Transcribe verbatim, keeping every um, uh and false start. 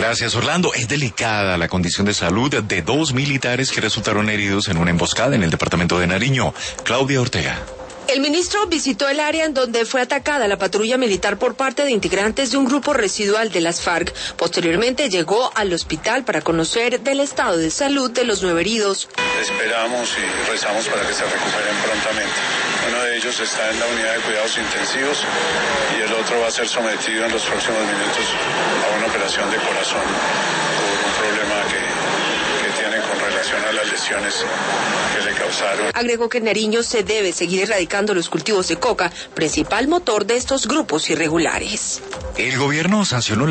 Gracias, Orlando. Es delicada la condición de salud de dos militares que resultaron heridos en una emboscada en el departamento de Nariño. Claudia Ortega. El ministro visitó el área en donde fue atacada la patrulla militar por parte de integrantes de un grupo residual de las FARC. Posteriormente llegó al hospital para conocer del estado de salud de los nueve heridos. Esperamos y rezamos para que se recuperen prontamente. Uno de ellos está en la unidad de cuidados intensivos y el otro va a ser sometido en los próximos minutos a una operación de corazón por un problema que, que tiene con relación a las lesiones que le causaron. Agregó que en Nariño se debe seguir erradicando los cultivos de coca, principal motor de estos grupos irregulares. El gobierno sancionó